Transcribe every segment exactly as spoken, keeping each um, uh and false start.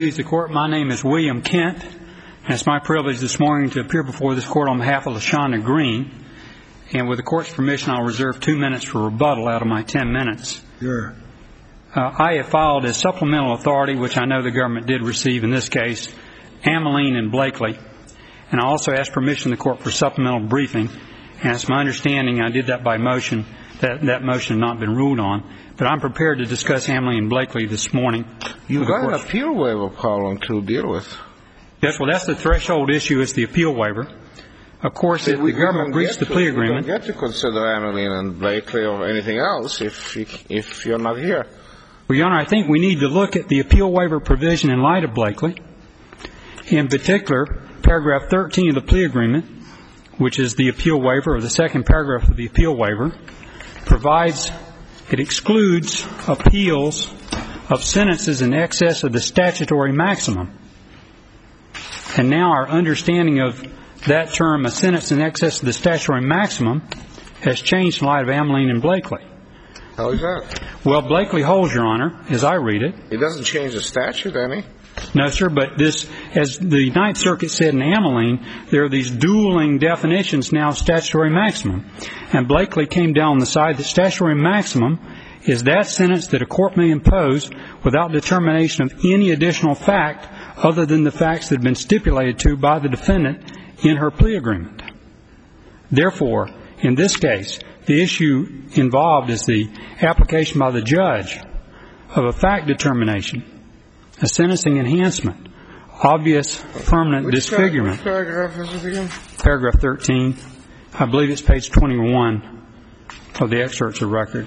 The court. My name is William Kent, and it's my privilege this morning to appear before this court on behalf of LaShonda Green. And with the court's permission, I'll reserve two minutes for rebuttal out of my ten minutes. Sure. Uh, I have filed as supplemental authority, which I know the government did receive in this case, Ameline and Blakely. And I also asked permission of the court for supplemental briefing. And it's my understanding I did that by motion, that that motion had not been ruled on. But I'm prepared to discuss Ameline and Blakely this morning. You've got an appeal waiver problem to deal with. Yes, well, that's the threshold issue, is the appeal waiver. Of course, if the government reached the plea agreement... You don't get to consider Ameline and Blakely or anything else if, you, if you're not here. Well, Your Honor, I think we need to look at the appeal waiver provision in light of Blakely. In particular, paragraph thirteen of the plea agreement, which is the appeal waiver, or the second paragraph of the appeal waiver, provides... It excludes appeals of sentences in excess of the statutory maximum. And now our understanding of that term, a sentence in excess of the statutory maximum, has changed in light of Ameline and Blakely. How is that? Well, Blakely holds, Your Honor, as I read it. It doesn't change the statute, any? No, sir, but this, as the Ninth Circuit said in Ameline, there are these dueling definitions now of statutory maximum. And Blakely came down on the side that statutory maximum is that sentence that a court may impose without determination of any additional fact other than the facts that have been stipulated to by the defendant in her plea agreement. Therefore, in this case, the issue involved is the application by the judge of a fact determination, a sentencing enhancement, obvious permanent Which disfigurement. Which paragraph is it again? Paragraph thirteen. I believe it's page twenty-one of the excerpts of record.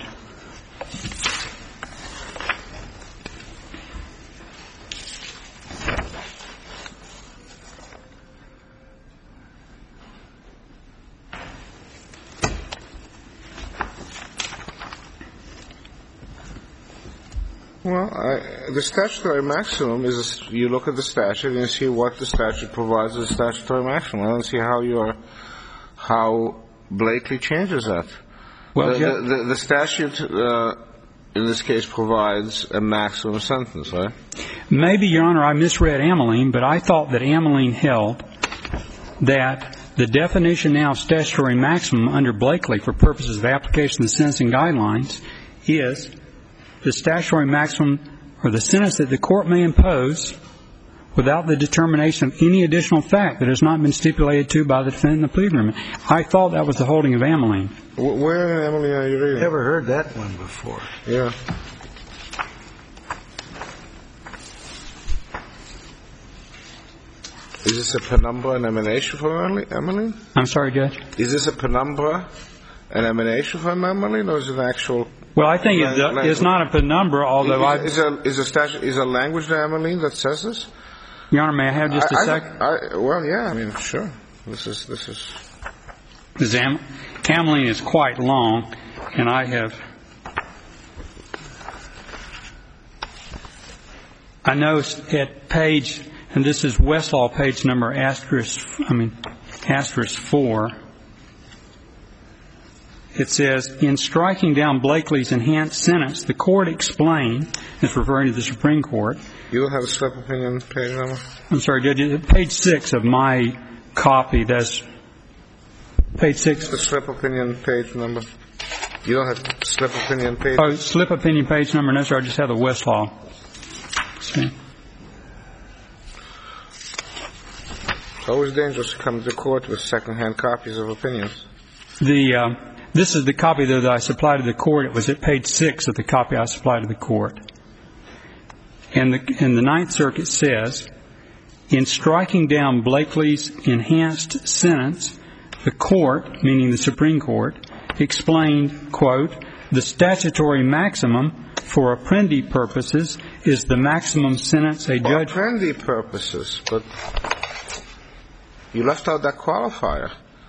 Well, I, the statutory maximum is, you look at the statute and you see what the statute provides as a statutory maximum. I don't see how you're, how Blakely changes that. Well, the, yeah. the, the, the statute, uh, in this case, provides a maximum sentence, right? Maybe, Your Honor, I misread Ameline, but I thought that Ameline held that the definition now of statutory maximum under Blakely for purposes of application of the sentencing guidelines is the statutory maximum, or the sentence that the court may impose without the determination of any additional fact that has not been stipulated to by the defendant in the plea agreement. I thought that was the holding of Ameline. Where in Ameline are you reading? Never heard that one before. Yeah. Is this a penumbra and emanation for Ameline? I'm sorry, Judge? Is this a penumbra and emanation for Ameline, or is it an actual... Well, I think it's, a, it's not a penumbra, although I... Is a, is a statute, is a language to Ameline that says this? Your Honor, may I have just a I, second? I, I, well, yeah, I mean, sure. This is, this is... This Am- Ameline is quite long, and I have... I know at page, and this is Westlaw page number asterisk, I mean, asterisk four, it says, in striking down Blakely's enhanced sentence, the court explained, it's referring to the Supreme Court. You don't have a slip opinion page number? I'm sorry, Judge, page six of my copy, that's page six. The slip opinion page number? You don't have slip opinion page? Oh, slip opinion page number, no, sir, I just have the Westlaw. See? It's always dangerous to come to court with second-hand copies of opinions. The... Uh, This is the copy that I supplied to the court. It was at page six of the copy I supplied to the court. And the, and the Ninth Circuit says, in striking down Blakely's enhanced sentence, the court, meaning the Supreme Court, explained, quote, the statutory maximum for Apprendi purposes is the maximum sentence a judge... For Apprendi purposes, but you left out that qualifier.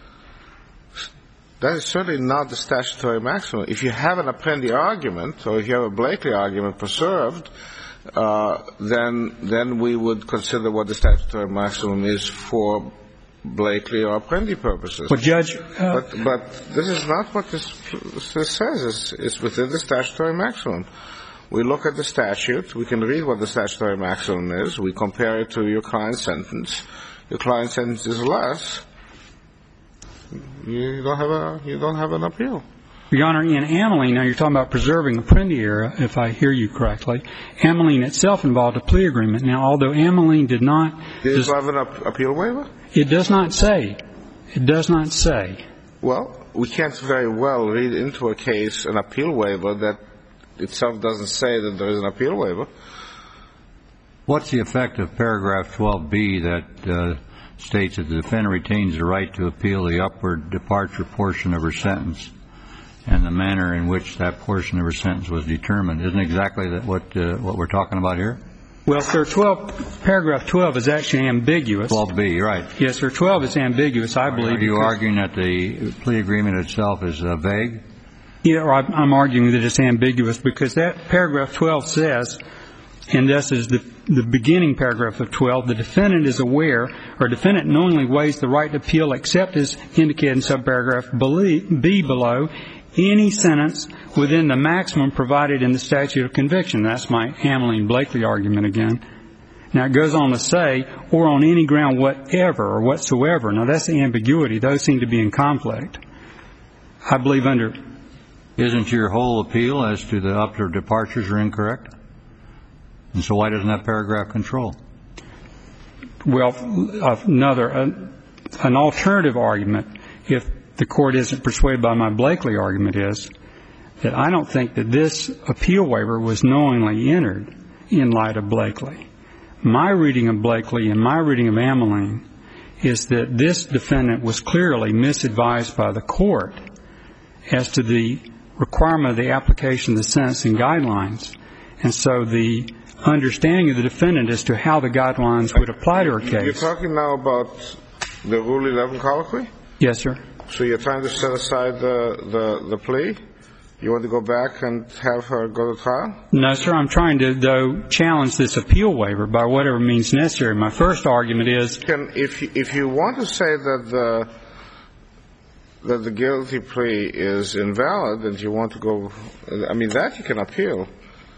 That is certainly not the statutory maximum. If you have an Apprendi argument, or if you have a Blakely argument preserved, uh, then then we would consider what the statutory maximum is for Blakely or Apprendi purposes. But, Judge... Uh, but, but this is not what this, this says. It's, it's within the statutory maximum. we look at the statute, we can read what the statutory maximum is, we compare it to your client's sentence. Your client's sentence is less. You don't have a you don't have an appeal. Your Honor, in Ameline, now you're talking about preserving Apprendi era, if I hear you correctly. Ameline itself involved a plea agreement. Now, although Ameline did not... Did it have an appeal waiver? It does not say. It does not say. Well, we can't very well read into a case an appeal waiver that itself doesn't say that there is an appeal waiver. What's the effect of paragraph twelve B that uh, states that the defendant retains the right to appeal the upward departure portion of her sentence and the manner in which that portion of her sentence was determined? Isn't exactly that what uh, what we're talking about here? Well, sir, twelve, paragraph twelve is actually ambiguous. twelve B, right. Yes, sir, twelve is ambiguous, I believe. Are you arguing that the plea agreement itself is uh, vague? Yeah, or I'm arguing that it's ambiguous because that paragraph twelve says, and this is the, the beginning paragraph of twelve, the defendant is aware or defendant knowingly waives the right to appeal except as indicated in subparagraph B below any sentence within the maximum provided in the statute of conviction. That's my Ameline-Blakely argument again. Now, it goes on to say, or on any ground whatever or whatsoever. Now, that's the ambiguity. Those seem to be in conflict. I believe under... Isn't your whole appeal as to the upward departures are incorrect? And so why doesn't that paragraph control? Well, another, an alternative argument, if the court isn't persuaded by my Blakely argument, is that I don't think that this appeal waiver was knowingly entered in light of Blakely. My reading of Blakely and my reading of Ameline is that this defendant was clearly misadvised by the court as to the requirement of the application of the sentencing guidelines. And so the understanding of the defendant as to how the guidelines would apply to her case. You're talking now about the Rule eleven colloquy? Yes, sir. So you're trying to set aside the, the, the plea? You want to go back and have her go to trial? No, sir. I'm trying to, though, challenge this appeal waiver by whatever means necessary. My first argument is... Can, if, you, if you want to say that the, that the guilty plea is invalid and you want to go... I mean, that you can appeal,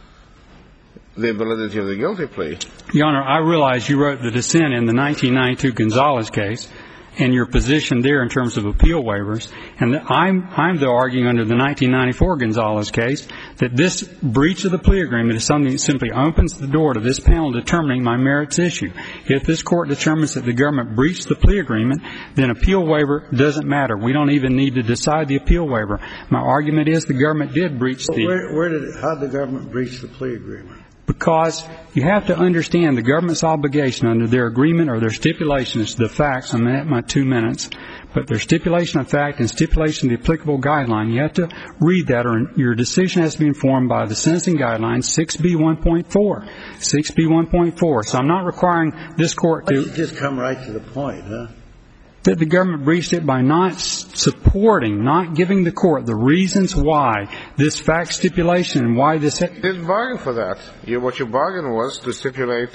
the validity of the guilty plea. Your Honor, I realize you wrote the dissent in the nineteen ninety-two Gonzalez case, and your position there in terms of appeal waivers. And I'm, I'm though arguing under the nineteen ninety-four Gonzalez case that this breach of the plea agreement is something that simply opens the door to this panel determining my merits issue. If this court determines that the government breached the plea agreement, then appeal waiver doesn't matter. We don't even need to decide the appeal waiver. My argument is the government did breach the... Where, where did, how did the government breach the plea agreement? Because you have to understand the government's obligation under their agreement or their stipulation as to the facts. I'm at my two minutes. But their stipulation of fact and stipulation of the applicable guideline, you have to read that or your decision has to be informed by the sentencing guidelines six B one point four. six B one point four. So I'm not requiring this court to... But you just come right to the point, huh? That the government breached it by not supporting, not giving the court the reasons why this fact stipulation and why this... You didn't bargain for that. You, what your bargain was to stipulate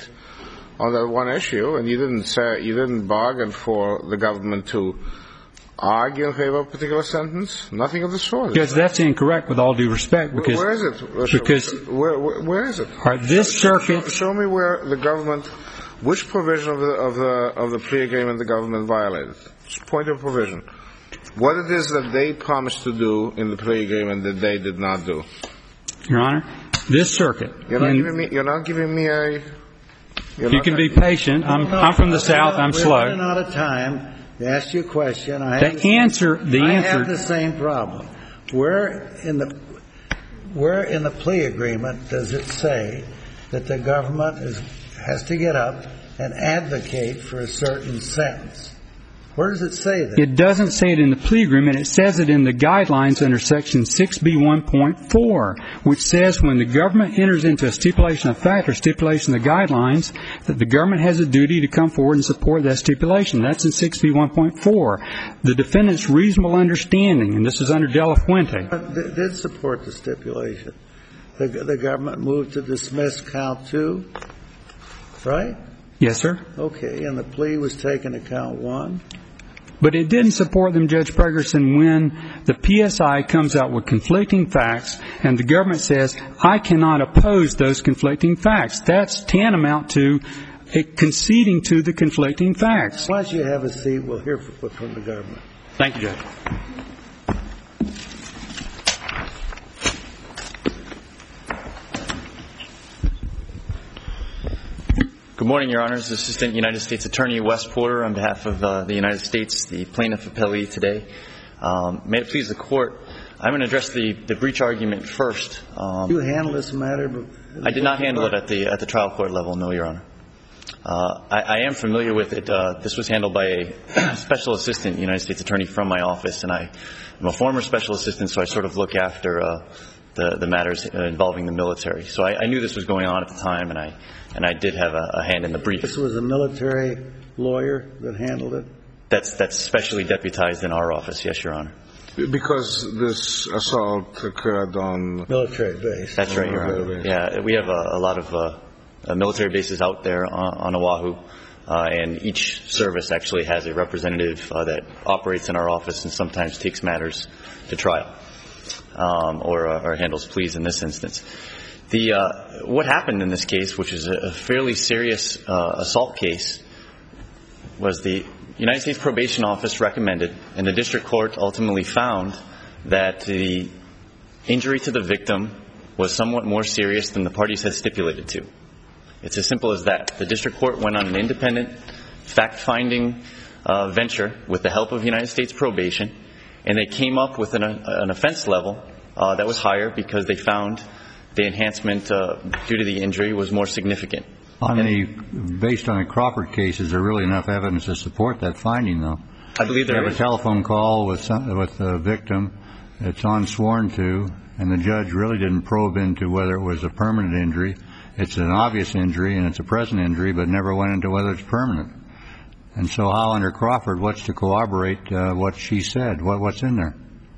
on that one issue, and you didn't say, you didn't bargain for the government to argue in favor of a particular sentence. Nothing of the sort. Because that's incorrect with all due respect. Because, where is it? Because... Where, where, where is it? All right, this circuit... Show, show me where the government... Which provision of the of the of the plea agreement the government violated? Point of provision. What it is that they promised to do in the plea agreement that they did not do? Your Honor, this circuit. You're not giving me. You're not giving me a. You can be patient. I'm no, I'm from the we're south. not, I'm we're slow. We're running out of time to ask you a question. I the, have the answer. Same, the I answer. have the same problem. Where in the where in the plea agreement does it say that the government is has to get up and advocate for a certain sentence? Where does it say that? It doesn't say it in the plea agreement. It says it in the guidelines under Section six B one point four, which says when the government enters into a stipulation of fact or stipulation of the guidelines, that the government has a duty to come forward and support that stipulation. That's in six B one point four. The defendant's reasonable understanding, and this is under De La Fuente. It did support the stipulation. The, the government moved to dismiss count two, right? Yes, sir. Okay, and the plea was taken to count one? But it didn't support them, Judge Pregerson, when the P S I comes out with conflicting facts and the government says, I cannot oppose those conflicting facts. That's tantamount to conceding to the conflicting facts. Once you have a seat, we'll hear from the government. Thank you, Judge. Good morning, Your Honors. Assistant United States Attorney Wes Porter on behalf of uh, the United States, the plaintiff appellee today. Um, may it please the Court, I'm going to address the, the breach argument first. Um, Did you handle this matter? I did not handle it at the at the trial court level, no, Your Honor. Uh, I, I am familiar with it. Uh, this was handled by a special assistant United States attorney from my office, and I am a former special assistant, so I sort of look after uh, the, the matters involving the military. So I, I knew this was going on at the time, and I and I did have a, a hand in the brief. This was a military lawyer that handled it? That's that's specially deputized in our office, yes, Your Honor. Because this assault occurred on military base. That's right, Your Honor. Yeah, we have a, a lot of uh, uh, military bases out there on, on Oahu, uh, and each service actually has a representative uh, that operates in our office and sometimes takes matters to trial, um, or, uh, or handles pleas in this instance. The uh, what happened in this case, which is a fairly serious uh, assault case, was the United States Probation Office recommended, and the district court ultimately found that the injury to the victim was somewhat more serious than the parties had stipulated to. It's as simple as that. The district court went on an independent, fact-finding uh, venture with the help of United States Probation, and they came up with an, an offense level uh, that was higher because they found the enhancement uh, due to the injury was more significant. On the, based on the Crawford case, is there really enough evidence to support that finding, though? I believe there is. You have a telephone call with some, with the victim that's unsworn to, and the judge really didn't probe into whether it was a permanent injury. It's an obvious injury, and it's a present injury, but never went into whether it's permanent. And so how, under Crawford, what's to corroborate uh, what she said? What, what's in there?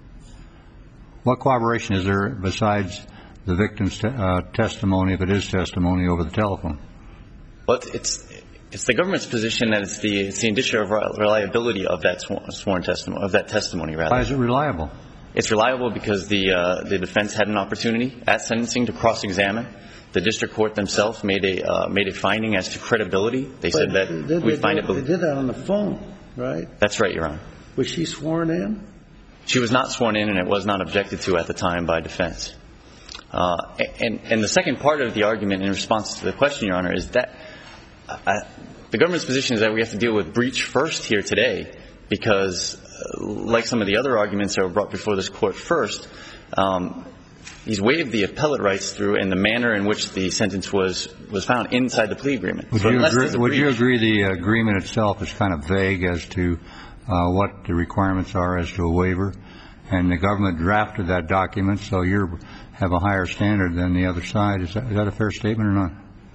What corroboration is there besides the victim's te- uh, testimony, if it is testimony, over the telephone? Well, it's it's the government's position that it's the it's the indicia of reliability of that sworn, sworn testimony of that testimony. Rather, why is it reliable? It's reliable because the uh, the defense had an opportunity at sentencing to cross-examine. The district court themselves made a uh, made a finding as to credibility. They but said that they, we they, find it. They did that on the phone, right? That's right, Your Honor. Was she sworn in? She was not sworn in, and it was not objected to at the time by defense. Uh, and and the second part of the argument in response to the question, Your Honor, is that uh, the government's position is that we have to deal with breach first here today, because uh, like some of the other arguments that were brought before this court first, um, he's waived the appellate rights through in the manner in which the sentence was was found inside the plea agreement. Would, so you, agree, would breach, you agree the agreement itself is kind of vague as to uh, what the requirements are as to a waiver, and the government drafted that document, so you have a higher standard than the other side? Is that, is that a fair statement or not?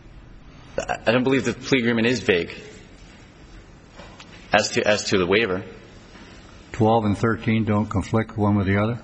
I don't believe the plea agreement is vague as to as to the waiver. twelve and thirteen don't conflict one with the other?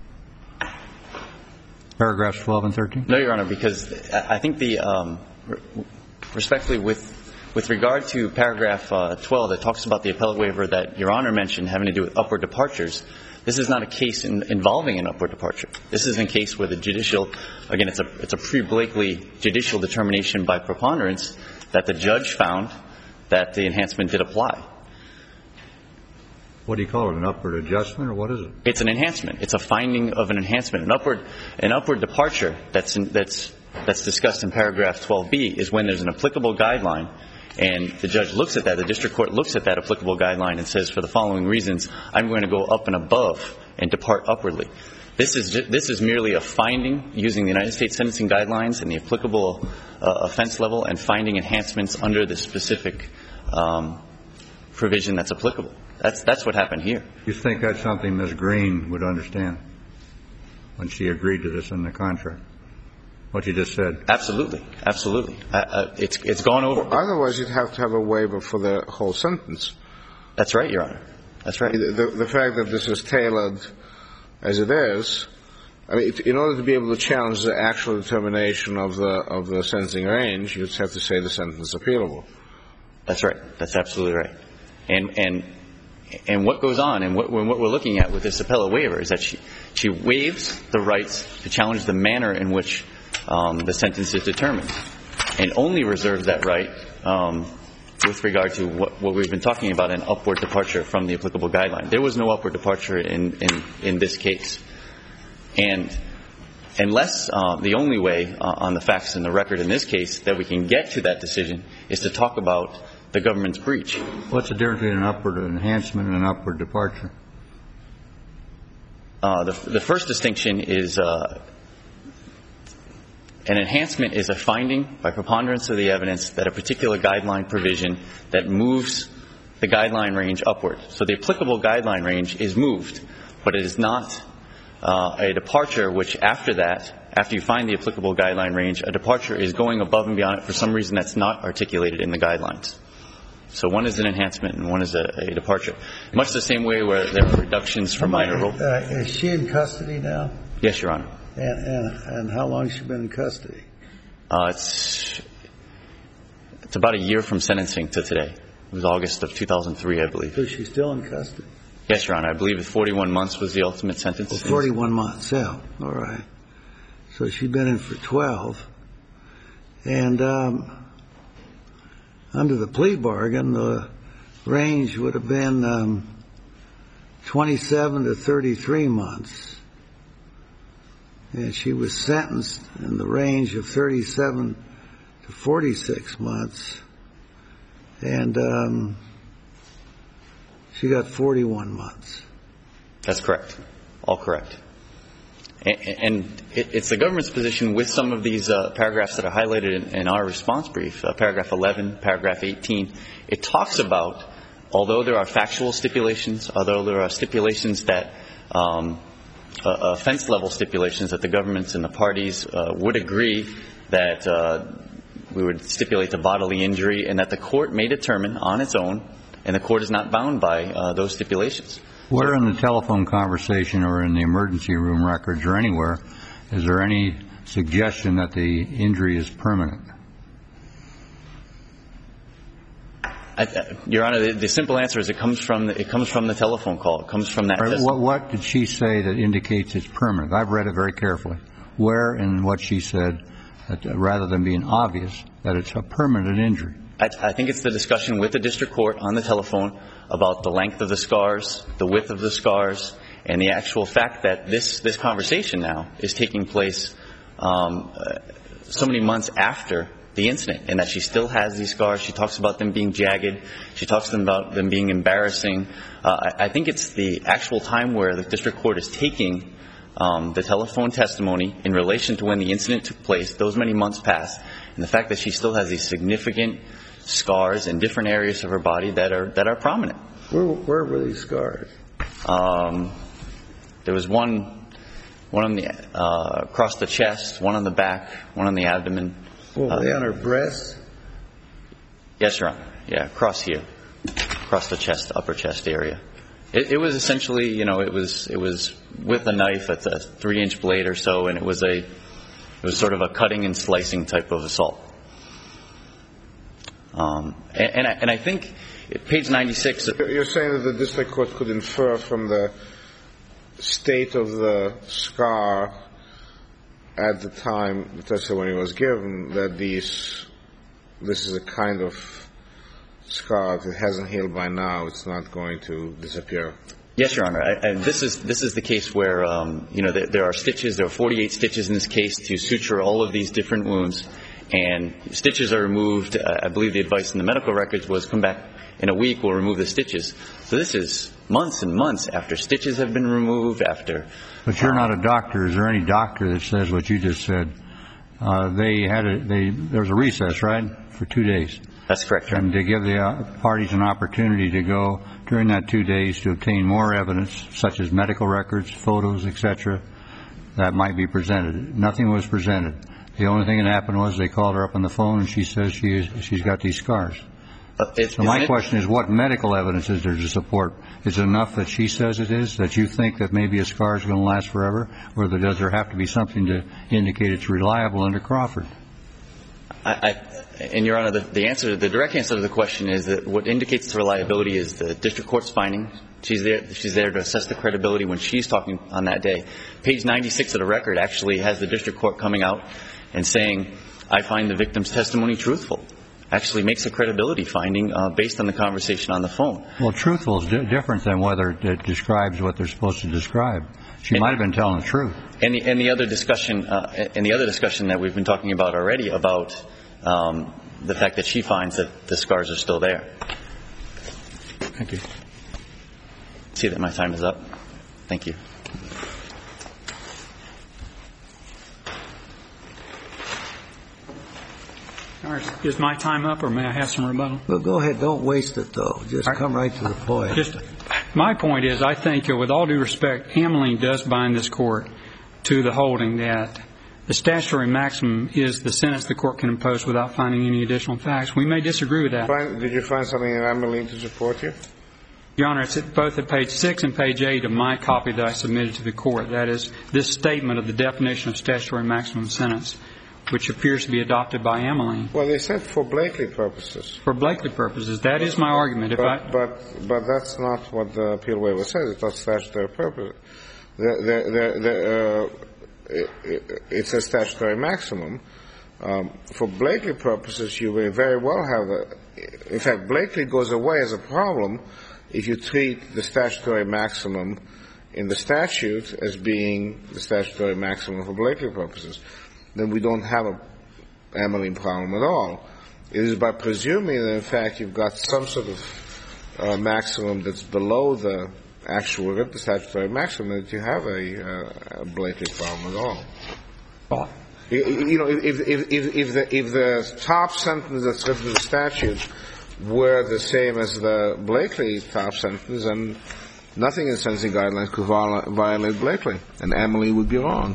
Paragraphs twelve and thirteen? No, Your Honor, because I think the um, respectfully with with regard to paragraph uh, twelve that talks about the appellate waiver that Your Honor mentioned having to do with upward departures, this is not a case in, involving an upward departure. This is a case where the judicial, again, it's a it's a pre-Blakely judicial determination by preponderance that the judge found that the enhancement did apply. What do you call it, an upward adjustment, or what is it? It's an enhancement. It's a finding of an enhancement. An upward an upward departure that's in, that's that's discussed in paragraph twelve B is when there's an applicable guideline, and the judge looks at that, the district court looks at that applicable guideline and says, for the following reasons, I'm going to go up and above and depart upwardly. This is just, this is merely a finding using the United States sentencing guidelines and the applicable uh, offense level and finding enhancements under the specific um, provision that's applicable. That's that's what happened here. You think that's something Miz Green would understand when she agreed to this in the contract? What you just said? Absolutely, absolutely. Uh, uh, it's it's gone over. Well, otherwise, you'd have to have a waiver for the whole sentence. That's right, Your Honor. That's right. The, the, the fact that this is tailored as it is, I mean, it, in order to be able to challenge the actual determination of the of the sentencing range, you'd have to say the sentence is appealable. That's right. That's absolutely right. And and and what goes on, and what, what we're looking at with this appellate waiver is that she, she waives the rights to challenge the manner in which um, the sentence is determined, and only reserves that right um, with regard to what, what we've been talking about, an upward departure from the applicable guideline. There was no upward departure in, in, in this case. And unless uh, the only way uh, on the facts and the record in this case that we can get to that decision is to talk about the government's breach. What's the difference between an upward enhancement and an upward departure? Uh, the, the first distinction is uh, an enhancement is a finding by preponderance of the evidence that a particular guideline provision that moves the guideline range upward. So the applicable guideline range is moved, but it is not uh, a departure which after that, after you find the applicable guideline range, a departure is going above and beyond it for some reason that's not articulated in the guidelines. So one is an enhancement and one is a, a departure. Much the same way where there are reductions for minor role. Uh, is she in custody now? Yes, Your Honor. And, and, and how long has she been in custody? Uh, it's, it's about a year from sentencing to today. It was August of two thousand three, I believe. So she's still in custody? Yes, Your Honor. I believe forty-one months was the ultimate sentence. Well, forty-one months, yeah. All right. So she's been in for twelve. And um, under the plea bargain, the range would have been um, twenty-seven to thirty-three months. And she was sentenced in the range of thirty-seven to forty-six months. And um, she got forty-one months. That's correct. All correct. And, and it, it's the government's position with some of these uh, paragraphs that are highlighted in, in our response brief, uh, paragraph eleven, paragraph eighteen. It talks about, although there are factual stipulations, although there are stipulations that um, uh, offense level stipulations that the governments and the parties uh, would agree that uh, we would stipulate a bodily injury, and that the court may determine on its own, and the court is not bound by uh, those stipulations. Where in the telephone conversation or in the emergency room records or anywhere is there any suggestion that the injury is permanent? I, I, Your Honor, the, the simple answer is it comes from the, it comes from the telephone call. It comes from that. Right, what, what did she say that indicates it's permanent? I've read it very carefully. Where in what she said, that, uh, rather than being obvious, that it's a permanent injury? I, I think it's the discussion with the district court on the telephone about the length of the scars, the width of the scars, and the actual fact that this, this conversation now is taking place um, uh, so many months after the incident, and that she still has these scars. She talks about them being jagged. She talks about them being embarrassing. Uh, I, I think it's the actual time where the district court is taking um, the telephone testimony in relation to when the incident took place, those many months passed, and the fact that she still has these significant scars in different areas of her body that are that are prominent. Where, where were these scars? Um, there was one, one on the uh, across the chest, one on the back, one on the abdomen. Were uh, they on her breasts? Yes, Your Honor. Yeah, across here, across the chest, upper chest area. It, it was essentially, you know, it was it was with a knife. It's a three-inch blade or so, and it was a it was sort of a cutting and slicing type of assault. Um, and, and, I, and I think page ninety-six. You're saying that the district court could infer from the state of the scar at the time the testimony was given that these this is a kind of scar. If it hasn't healed by now, it's not going to disappear. Yes, Your Honor. I, and this is this is the case where um, you know there, there are stitches. There are forty-eight stitches in this case to suture all of these different wounds. And stitches are removed. Uh, I believe the advice in the medical records was come back in a week, we'll remove the stitches. So this is months and months after stitches have been removed, after... But you're um, not a doctor. Is there any doctor that says what you just said? Uh, they had a, they, there was a recess, right, for two days? That's correct, Your Honor. And to give the uh, parties an opportunity to go during that two days to obtain more evidence, such as medical records, photos, et cetera, that might be presented. Nothing was presented. The only thing that happened was they called her up on the phone and she says she is, she's got these scars. Uh, it, so my it, question is, what medical evidence is there to support? Is it enough that she says it is, that you think that maybe a scar is going to last forever? Or does there have to be something to indicate it's reliable under Crawford? I, I, And, Your Honor, the, the answer, the direct answer to the question is that what indicates the reliability is the district court's finding. She's there, she's there to assess the credibility when she's talking on that day. Page ninety-six of the record actually has the district court coming out and saying, I find the victim's testimony truthful. Actually makes a credibility finding uh, based on the conversation on the phone. Well, truthful is di- different than whether it describes what they're supposed to describe. She and, might have been telling the truth. And the, and the other discussion, uh, and the other discussion that we've been talking about already about um, the fact that she finds that the scars are still there. Thank you. See that my time is up. Thank you. All right. Is my time up, or may I have some rebuttal? Well, go ahead. Don't waste it, though. Just right. come right to the point. Just, my point is, I think, with all due respect, Ameline does bind this court to the holding that the statutory maximum is the sentence the court can impose without finding any additional facts. We may disagree with that. Find, did you find something in Ameline to support you? Your Honor, it's at both at page six and page eight of my copy that I submitted to the court. That is this statement of the definition of statutory maximum sentence, which appears to be adopted by Ameline. Well, they said for Blakely purposes. For Blakely purposes. That is my argument. If but, I, but but that's not what the appeal waiver says. It's not statutory purpose. The, the, the, the, uh, it, it's a statutory maximum. Um, for Blakely purposes, you may very well have a... In fact, Blakely goes away as a problem if you treat the statutory maximum in the statute as being the statutory maximum for Blakely purposes. Then we don't have a Ameline problem at all. It is by presuming that, in fact, you've got some sort of uh, maximum that's below the actual the statutory maximum that you have a, uh, a Blakely problem at all. Well, you, you know, if, if, if, if, the, if the top sentence that's written in the statute were the same as the Blakely top sentence, then nothing in the sentencing guidelines could violate Blakely, and Ameline would be wrong.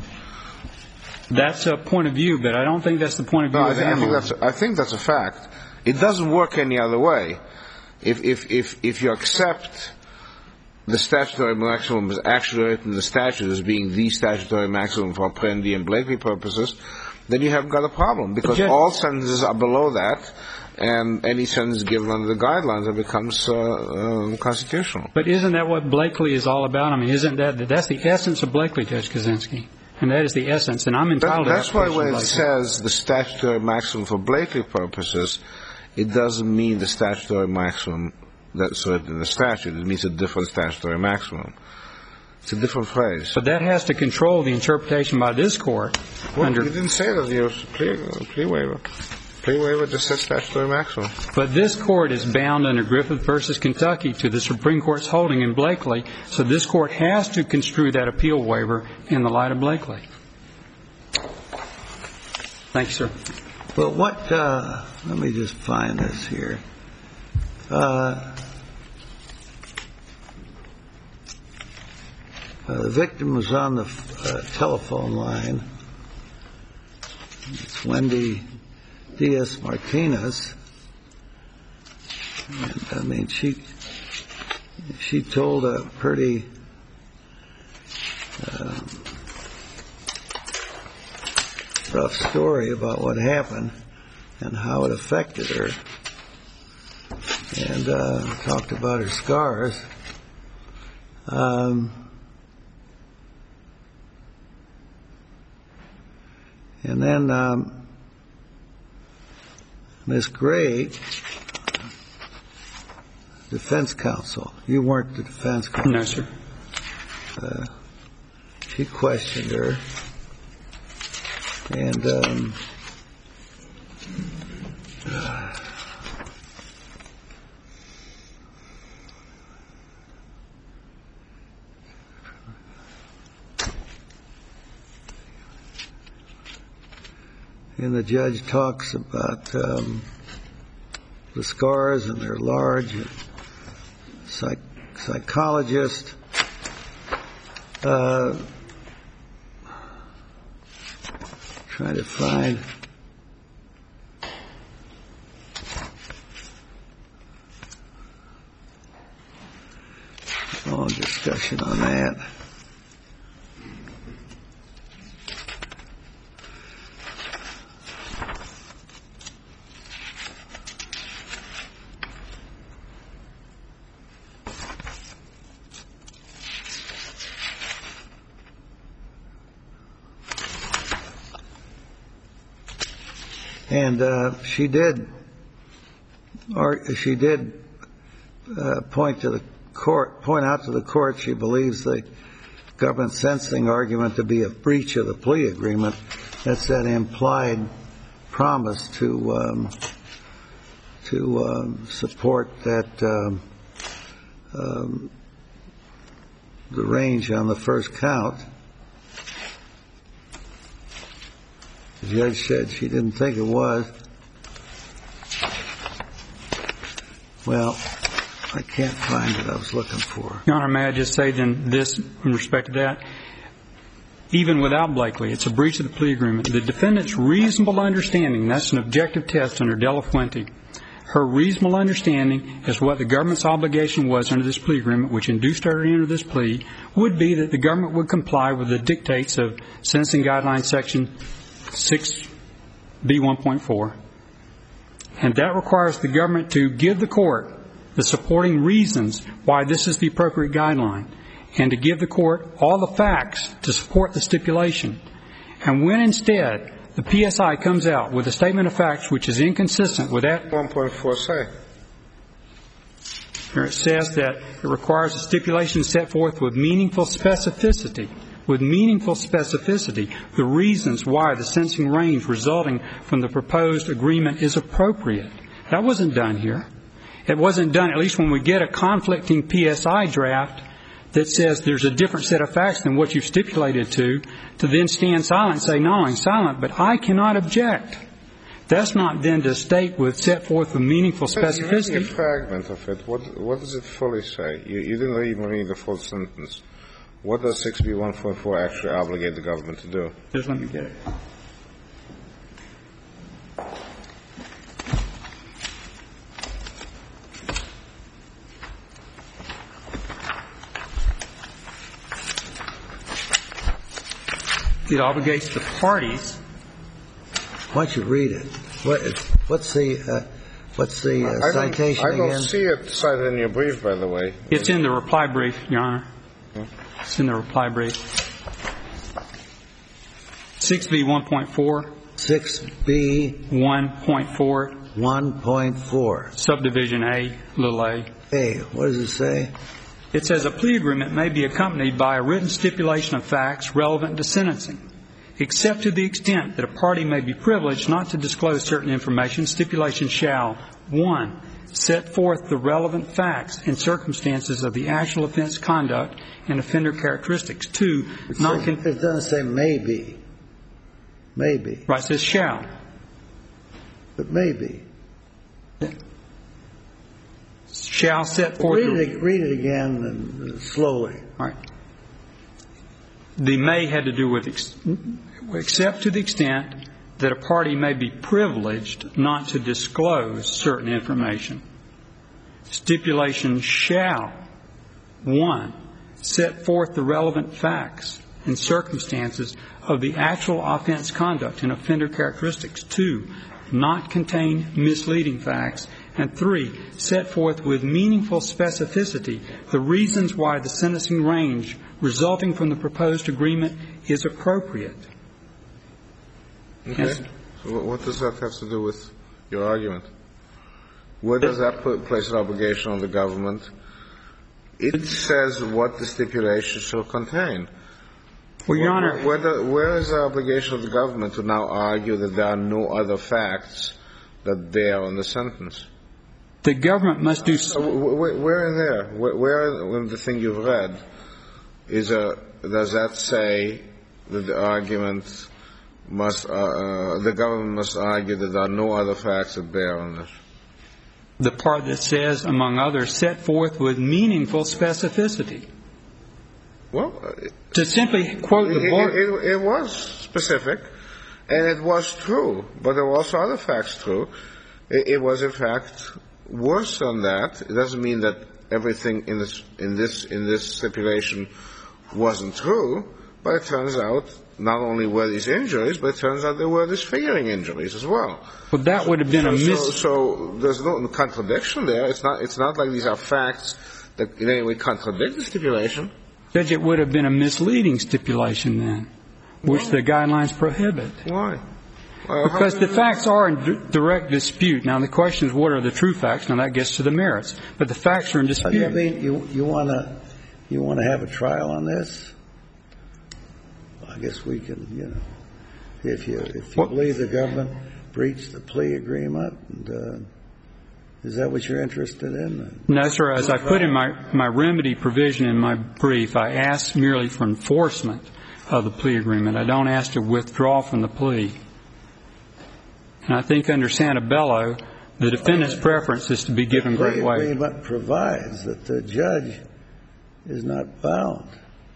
That's a point of view, but I don't think that's the point of view no, of I, think, I, think Ameline. that's, I think that's a fact. It doesn't work any other way. If, if, if, if you accept the statutory maximum is actually written in the statute as being the statutory maximum for Apprendi and Blakely purposes, then you haven't got a problem, because Just, all sentences are below that, and any sentence given under the guidelines, it becomes uh, uh, constitutional. But isn't that what Blakely is all about? I mean, isn't that that's the essence of Blakely, Judge Kaczynski? And that is the essence, and I'm entitled that, to That's why when it Blakely. says the statutory maximum for Blakely purposes, it doesn't mean the statutory maximum that's written in the statute. It means a different statutory maximum. It's a different phrase. But that has to control the interpretation by this court. Well, under, you didn't say that in your plea, plea waiver. Plea waiver just says statutory maximum. But this court is bound under Griffith versus Kentucky to the Supreme Court's holding in Blakely, so this court has to construe that appeal waiver in the light of Blakely. Thank you, sir. But what, uh, let me just find this here. Uh, uh, the victim was on the uh, telephone line. It's Wendy Diaz Martinez. And, I mean, she she told a pretty uh, rough story about what happened and how it affected her, and uh, talked about her scars. Um, and then um, Miss Gray, defense counsel. You weren't the defense counsel. No, sir. Uh, she questioned her, and um, uh, and the judge talks about um, the scars, and they're large. Psych- psychologist uh, trying to find a long discussion on that. And uh, she did, or she did uh, point to the court, point out to the court she believes the government sentencing argument to be a breach of the plea agreement. That's that implied promise to um, to um, support that um, um, the range on the first count. The judge said she didn't think it was. Well, I can't find it. I was looking for. Your Honor, may I just say then this in respect to that? Even without Blakely, it's a breach of the plea agreement. The defendant's reasonable understanding, that's an objective test under De La Fuente, her reasonable understanding as what the government's obligation was under this plea agreement, which induced her to enter this plea, would be that the government would comply with the dictates of Sentencing Guidelines Section six B one point four. And that requires the government to give the court the supporting reasons why this is the appropriate guideline, and to give the court all the facts to support the stipulation. And when instead the P S I comes out with a statement of facts which is inconsistent with that, one point four say? It says that it requires a stipulation set forth with meaningful specificity, with meaningful specificity, the reasons why the sentencing range resulting from the proposed agreement is appropriate. That wasn't done here. It wasn't done, at least when we get a conflicting P S I draft that says there's a different set of facts than what you've stipulated to, to then stand silent and say, no, I'm silent, but I cannot object. That's not then to state with set forth with meaningful specificity. You're reading a fragment of it. What, what does it fully say? You, you didn't even read the full sentence. What does six B one point four actually obligate the government to do? Just let me get it. It obligates the parties. Why don't you read it? What, what's the uh, what's the uh, I citation I don't again? see it cited in your brief, by the way. It's in the reply brief, Your Honor. It's in the reply brief. six B one point four. six B one point four. one point four. Subdivision A, little a. A. What does it say? It says a plea agreement may be accompanied by a written stipulation of facts relevant to sentencing, except to the extent that a party may be privileged not to disclose certain information. Stipulation shall, one, set forth the relevant facts and circumstances of the actual offense conduct and offender characteristics. Two, it, not says, con- it doesn't say maybe. Maybe. Right, it says shall. But maybe. Shall set forth. Read it, read it again and slowly. All right. The may had to do with ex- except to the extent that a party may be privileged not to disclose certain information. Stipulation shall, one, set forth the relevant facts and circumstances of the actual offense conduct and offender characteristics. Two, not contain misleading facts. And three, set forth with meaningful specificity the reasons why the sentencing range resulting from the proposed agreement is appropriate. Okay. Yes. So what does that have to do with your argument? Where does that put, place an obligation on the government? It says what the stipulation shall contain. Well, Your where, Honor, where, the, where is the obligation of the government to now argue that there are no other facts that bear on the sentence? the government must do. So where, where in there? Where, where in the thing you've read is a? Does that say that the argument must? Uh, uh, the government must argue that there are no other facts that bear on this? The part that says, among others, set forth with meaningful specificity. Well, it, to simply quote the it, board. It, it, it was specific, and it was true, but there were also other facts true. It, it was, in fact, worse than that. It doesn't mean that everything in this in this in this stipulation wasn't true, but it turns out not only were these injuries, but it turns out there were disfiguring injuries as well. Well, that would have been so, a mis. So, so there's no contradiction there. It's not. It's not like these are facts that in any way contradict the stipulation. Judge, it would have been a misleading stipulation then, which Why? the guidelines prohibit. Why? Because the facts are in d- direct dispute. Now, the question is, what are the true facts? Now, that gets to the merits. But the facts are in dispute. I mean, you you want to you want to have a trial on this? Well, I guess we can, you know, if you if you what? believe the government breached the plea agreement, and, uh, is that what you're interested in? No, sir. As I put in my, my remedy provision in my brief, I asked merely for enforcement of the plea agreement. I don't ask to withdraw from the plea. And I think under Santabello, the defendant's preference is to be given great weight. The agreement provides that the judge is not bound,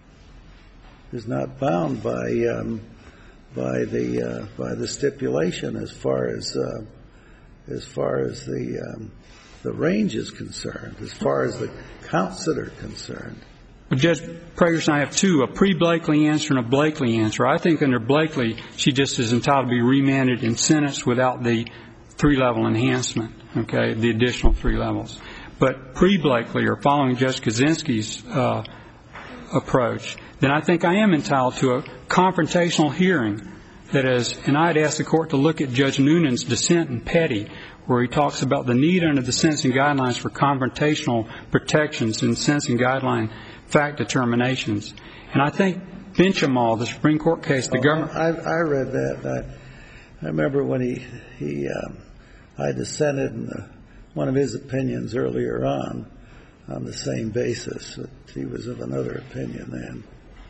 is not bound by um, by the uh, by the stipulation as far as uh, as far as the um, the range is concerned, as far as the counts that are concerned. Well, Judge Pragerson, I have two, a pre-Blakely answer and a Blakely answer. I think under Blakely, she just is entitled to be remanded and sentenced without the three-level enhancement, okay, the additional three levels. But pre-Blakely, or following Judge Kaczynski's uh, approach, then I think I am entitled to a confrontational hearing. That is, and I'd ask the court to look at Judge Noonan's dissent in Petty, where he talks about the need under the sentencing guidelines for confrontational protections in sentencing guideline fact determinations. And I think Benchamal, the Supreme Court case, the oh, government... I, I read that. I, I remember when he, he um, I dissented in the, one of his opinions earlier on, on the same basis. That he was of another opinion then.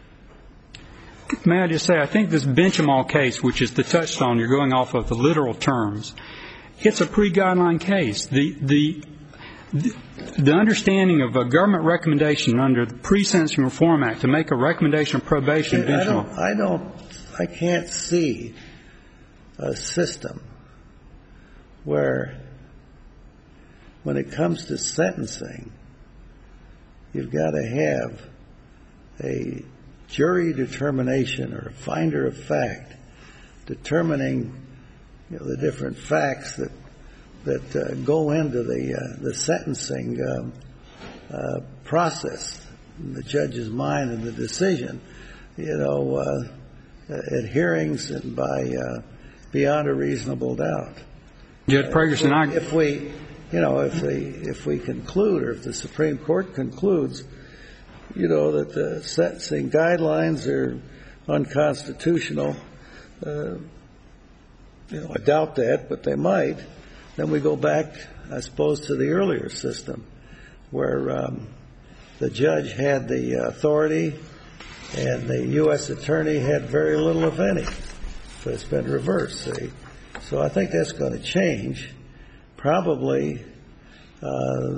May I just say, I think this Benchamal case, which is the touchstone, you're going off of the literal terms, it's a pre-guideline case. The, the, the, the understanding of a government recommendation under the Pre-Sentencing Reform Act to make a recommendation of probation, I don't, I don't, I can't see a system where, when it comes to sentencing, you've got to have a jury determination or a finder of fact determining, you know, the different facts that that uh, go into the uh, the sentencing um, uh, process, in the judge's mind and the decision, you know, uh, at hearings and by uh, beyond a reasonable doubt. Judge Pragerson, I... If we, you know, if we if we conclude, or if the Supreme Court concludes, you know, that the sentencing guidelines are unconstitutional, uh, you know, I doubt that, but they might. Then we go back, I suppose, to the earlier system, where um, the judge had the authority and the U S attorney had very little, if any. So it's been reversed, see. So I think that's going to change. Probably, uh,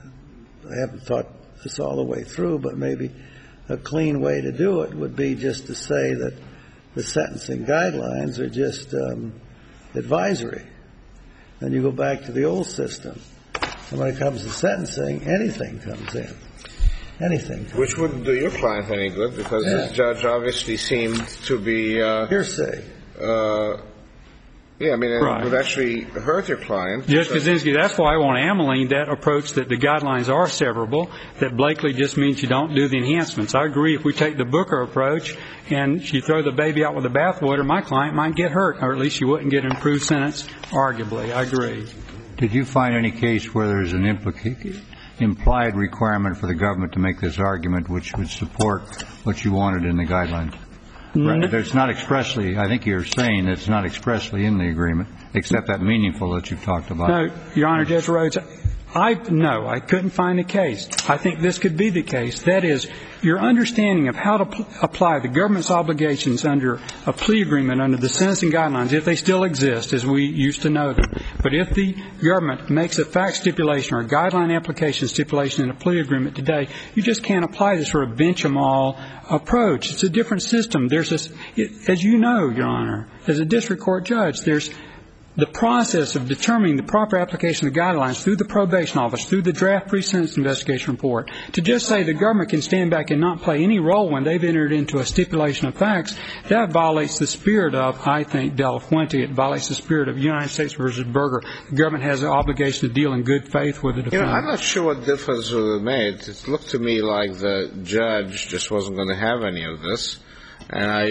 I haven't thought this all the way through, but maybe a clean way to do it would be just to say that the sentencing guidelines are just um, advisory. Then you go back to the old system. And when it comes to sentencing, anything comes in. Anything comes Which wouldn't do your client any good, because yeah. this judge obviously seemed to be... Uh, hearsay. Uh, yeah, I mean, it Right. would actually hurt your client. Judge Kaczynski, that's why I want Ameline that approach that the guidelines are severable, that Blakely just means you don't do the enhancements. I agree if we take the Booker approach and you throw the baby out with the bathwater, my client might get hurt, or at least you wouldn't get an improved sentence, arguably. I agree. Did you find any case where there's an implica- implied requirement for the government to make this argument which would support what you wanted in the guidelines? No. There's not expressly, I think you're saying it's not expressly in the agreement, except that meaningful that you've talked about. No, Your Honor, Judge Rhodes, I, no, I couldn't find a case. I think this could be the case. That is, your understanding of how to pl- apply the government's obligations under a plea agreement, under the sentencing guidelines, if they still exist, as we used to know them. But if the government makes a fact stipulation or a guideline application stipulation in a plea agreement today, you just can't apply this sort of bench-em-all approach. It's a different system. There's a, it, as you know, Your Honor, as a district court judge, there's the process of determining the proper application of the guidelines through the probation office, through the draft pre-sentence investigation report. To just say the government can stand back and not play any role when they've entered into a stipulation of facts, that violates the spirit of, I think, De La Fuente. It violates the spirit of United States versus Berger. The government has an obligation to deal in good faith with the defendant. You know, I'm not sure what difference it would have made. It looked to me like the judge just wasn't going to have any of this. And I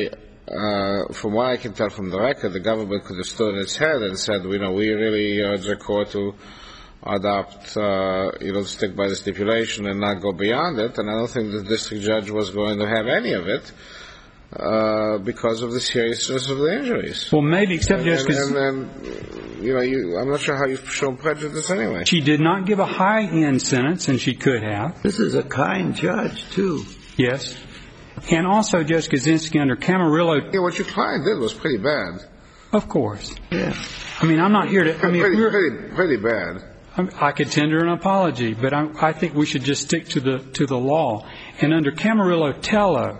uh, from what I can tell from the record, the government could have stood on its head and said, you know, we really urge the court to adopt, uh, you know, stick by the stipulation and not go beyond it. And I don't think the district judge was going to have any of it uh, because of the seriousness of the injuries. Well, maybe, except and, just because... And, and, and, you know, you, I'm not sure how you've shown prejudice anyway. She did not give a high-end sentence, and she could have. This is a kind judge, too. Yes. And also, Judge Kaczynski, under Camarillo... Yeah, what your client did was pretty bad. Of course. Yeah. I mean, I'm not here to... I mean, pretty, we're, pretty, pretty bad. I could tender an apology, but I, I think we should just stick to the to the law. And under Camarillo-Tello,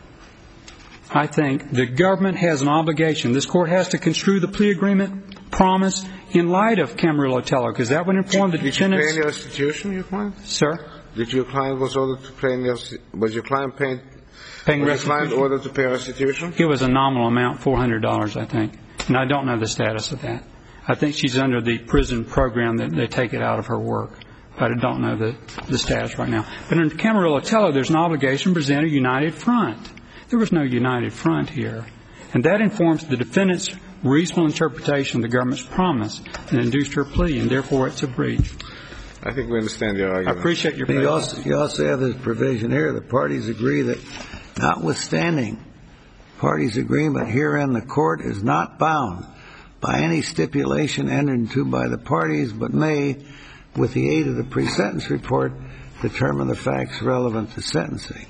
I think the government has an obligation. This court has to construe the plea agreement promise in light of Camarillo-Tello, because that would inform the defendants. Did you pay any restitution, your client? Sir? Did your client was ordered to pay any? Was your client paying? Paying was your client ordered to pay restitution? It was a nominal amount, four hundred dollars, I think, and I don't know the status of that. I think she's under the prison program that they take it out of her work, but I don't know the, the status right now. But under Camarillo-Tello, there's an obligation to present a united front. There was no united front here. And that informs the defendant's reasonable interpretation of the government's promise and induced her plea, and therefore it's a breach. I think we understand your argument. I appreciate your you also, you also have this provision here. The parties agree that notwithstanding parties' agreement herein, the court is not bound by any stipulation entered into by the parties, but may, with the aid of the pre-sentence report, determine the facts relevant to sentencing.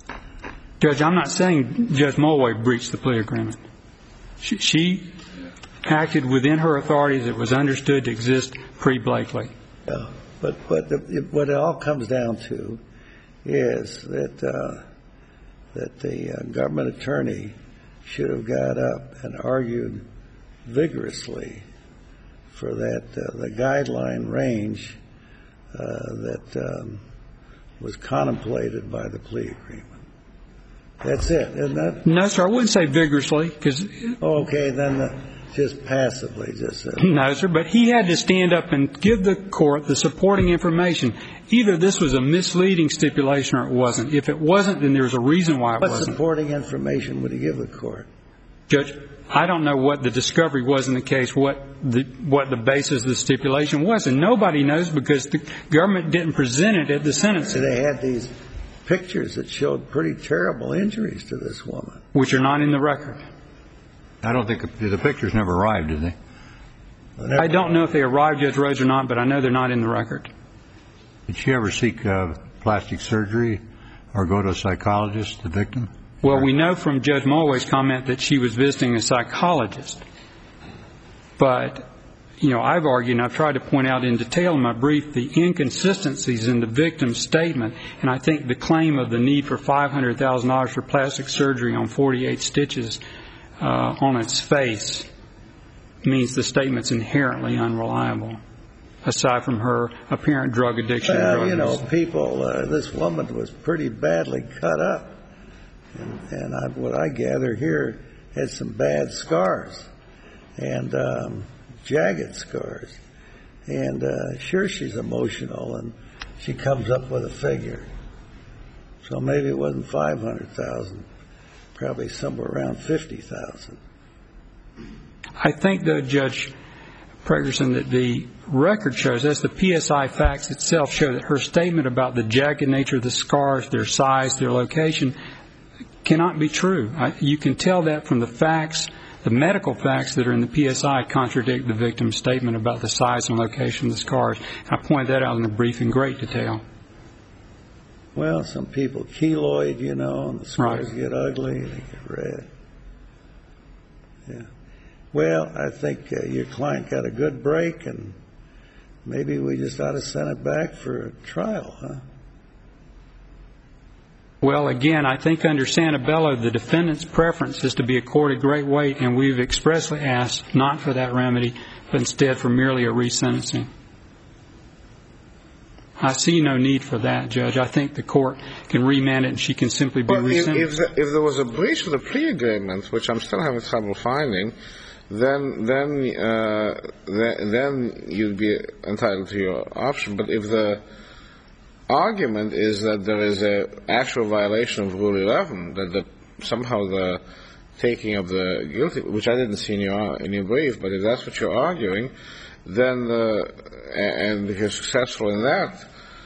Judge, I'm not saying Judge Mulway breached the plea agreement. She, she acted within her authorities that was understood to exist pre-Blakely. Yeah, but but the, what it all comes down to is that uh, that the uh, government attorney should have got up and argued vigorously for that uh, the guideline range uh, that um, was contemplated by the plea agreement. That's it, isn't it? No, sir, I wouldn't say vigorously, because... Okay, then the, just passively, just... Uh, no, sir, but he had to stand up and give the court the supporting information. Either this was a misleading stipulation or it wasn't. If it wasn't, then there was a reason why it what wasn't. What supporting information would he give the court? Judge, I don't know what the discovery was in the case, what the what the basis of the stipulation was, and nobody knows because the government didn't present it at the sentencing. They had these pictures that showed pretty terrible injuries to this woman. Which are not in the record. I don't think the pictures never arrived, did they? I don't know if they arrived, Judge Rhodes, or not, but I know they're not in the record. Did she ever seek uh, plastic surgery or go to a psychologist, the victim? Well, we know from Judge Mulway's comment that she was visiting a psychologist. But, you know, I've argued, and I've tried to point out in detail in my brief, the inconsistencies in the victim's statement. And I think the claim of the need for five hundred thousand dollars for plastic surgery on forty-eight stitches uh, on its face means the statement's inherently unreliable, aside from her apparent drug addiction. Well, drug you know, use. people, uh, this woman was pretty badly cut up. And, and I, what I gather here had some bad scars and um, jagged scars. And uh, sure, she's emotional, and she comes up with a figure. So maybe it wasn't five hundred thousand, probably somewhere around fifty thousand. I think, though, Judge Pregerson, that the record shows, as the P S I facts itself show, that her statement about the jagged nature of the scars, their size, their location, cannot be true. I, you can tell that from the facts, the medical facts that are in the P S I contradict the victim's statement about the size and location of the scars. I pointed that out in the brief in great detail. Well, some people keloid, you know, and the scars Right. get ugly, they get red. Yeah. Well, I think uh, your client got a good break, and maybe we just ought to send it back for a trial, huh? Well, again, I think under Santabello, the defendant's preference is to be accorded great weight, and we've expressly asked not for that remedy, but instead for merely a resentencing. I see no need for that, Judge. I think the court can remand it, and she can simply be well, resentenced. If, if, the, if there was a breach of the plea agreement, which I'm still having trouble finding, then then uh, then, then you'd be entitled to your option. But if the argument is that there is an actual violation of Rule eleven, that the, somehow the taking of the guilty, which I didn't see in your in your brief, but if that's what you're arguing, then the, and if you're successful in that,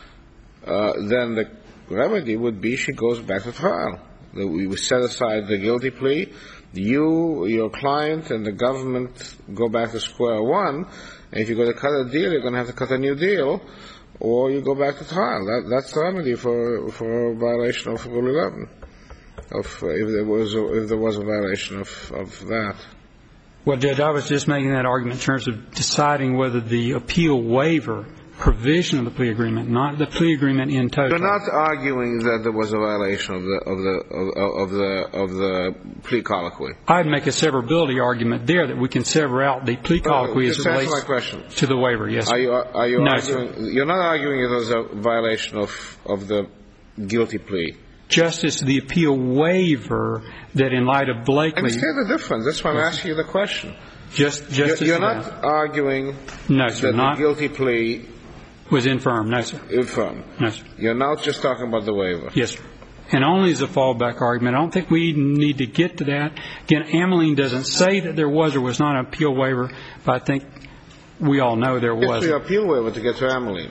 uh, then the remedy would be she goes back to trial. We would set aside the guilty plea. You, your client, and the government go back to square one. And if you're going to cut a deal, you're going to have to cut a new deal, or you go back to trial. That, that's the remedy for for a violation of Rule eleven. Of uh, if there was a, if there was a violation of, of that. Well, Judge, I was just making that argument in terms of deciding whether the appeal waiver provision of the plea agreement, not the plea agreement in total. You're not arguing that there was a violation of the of the of, of the of the plea colloquy. I'd make a severability argument there that we can sever out the plea colloquy as it relates my question. to the waiver. Yes. Are you are you no, arguing? Sir. You're not arguing it was a violation of of the guilty plea. Justice, the appeal waiver that in light of Blakely. Understand the difference. That's why I'm asking you the question. Just, justice you're, you're not arguing no, sir, that not the guilty plea was infirm. No, sir. Infirm. No, sir. You're now just talking about the waiver. Yes, sir. And only as a fallback argument. I don't think we need to get to that. Again, Ameline doesn't say that there was or was not an appeal waiver, but I think we all know there was. It's the appeal waiver to get to Ameline.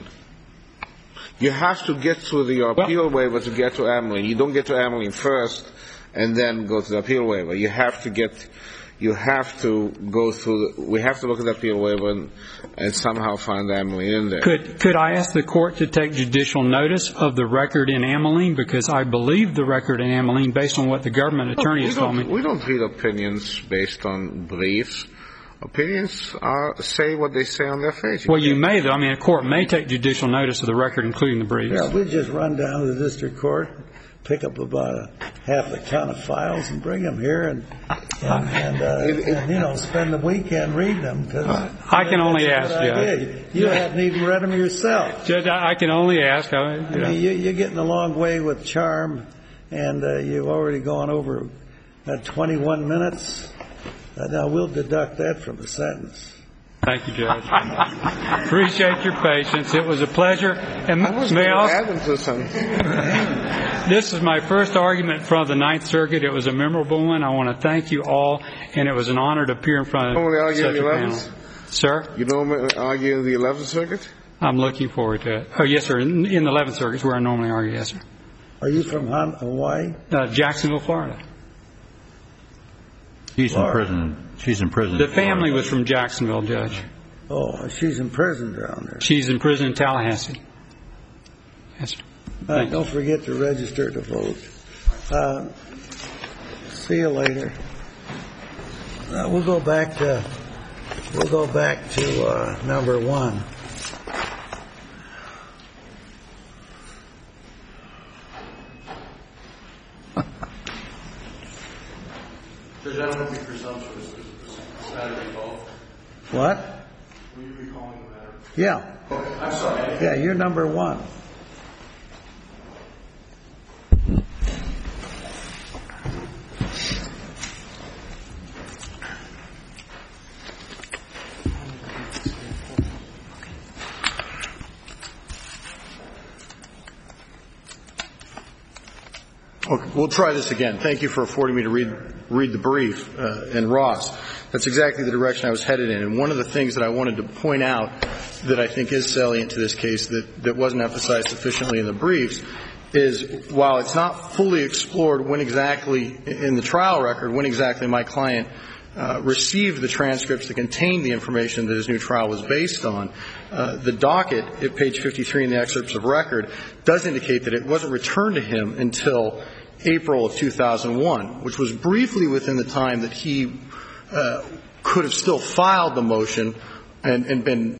You have to get through the appeal well, waiver to get to Ameline. You don't get to Ameline first and then go to the appeal waiver. You have to get, you have to go through, the, we have to look at the appeal waiver and, and somehow find Ameline in there. Could, could I ask the court to take judicial notice of the record in Ameline? Because I believe the record in Ameline, based on what the government attorney has told me. We don't read opinions based on briefs. Opinions are, say what they say on their face. You well, you may, though. I mean, a court may take judicial notice of the record, including the briefs. Yeah, we just run down to the district court, pick up about a half a ton of files, and bring them here, and and, and, uh, it, it, and you know, spend the weekend reading them. Cause I can only ask, Judge. You haven't even read them yourself, Judge. I can only ask. I, I mean, you, you're getting a long way with charm, and uh, you've already gone over uh, twenty-one minutes. Uh, now, we'll deduct that from the sentence. Thank you, Judge. Appreciate your patience. It was a pleasure. And I was may I add them to some. This is my first argument in front of the Ninth Circuit. It was a memorable one. I want to thank you all, and it was an honor to appear in front of such a panel. Sir? You normally argue in the Eleventh Circuit? I'm looking forward to it. Oh, yes, sir. In, in the Eleventh Circuit is where I normally argue, yes, sir. Are you from Hawaii? Uh, Jacksonville, Florida. She's in prison. She's in prison. The family was from Jacksonville, Judge. Oh, she's in prison down there. She's in prison in Tallahassee. Yes, sir. All right, don't forget to register to vote. Uh, see you later. Uh, we'll go back to we'll go back to uh, number one. Judge, I don't want to be presumptuous. Is Saturday call? What? Will you be calling the matter? Yeah. Okay. I'm sorry. Yeah, you're number one. Okay, we'll try this again. Thank you for affording me to read read the brief. Uh, and Ross, that's exactly the direction I was headed in. And one of the things that I wanted to point out that I think is salient to this case that, that wasn't emphasized sufficiently in the briefs is while it's not fully explored when exactly in the trial record, when exactly my client uh, received the transcripts that contained the information that his new trial was based on, uh, the docket at page fifty-three in the excerpts of record does indicate that it wasn't returned to him until April of two thousand one, which was briefly within the time that he uh, could have still filed the motion and, and been